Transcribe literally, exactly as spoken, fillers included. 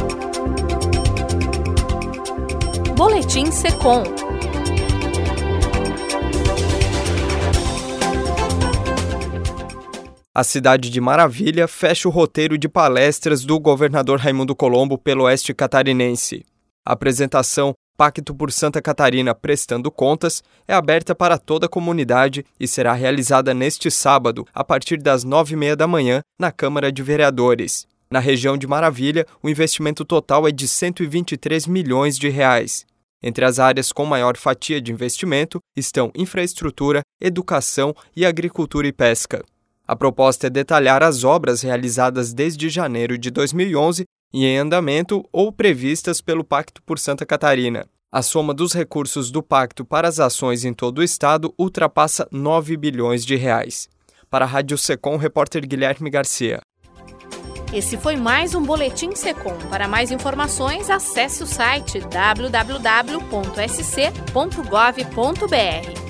Boletim Secom. A cidade de Maravilha fecha o roteiro de palestras do governador Raimundo Colombo pelo oeste catarinense. A apresentação Pacto por Santa Catarina Prestando Contas é aberta para toda a comunidade e será realizada neste sábado, a partir das nove e meia da manhã, na Câmara de Vereadores. Na região de Maravilha, o investimento total é de cento e vinte e três milhões de reais. Entre as áreas com maior fatia de investimento estão infraestrutura, educação e agricultura e pesca. A proposta é detalhar as obras realizadas desde janeiro de dois mil e onze e em andamento ou previstas pelo Pacto por Santa Catarina. A soma dos recursos do Pacto para as ações em todo o estado ultrapassa nove bilhões de reais. Para a Rádio Secom, repórter Guilherme Garcia. Esse foi mais um Boletim Secom. Para mais informações, acesse o site w w w ponto s c ponto gov ponto b r.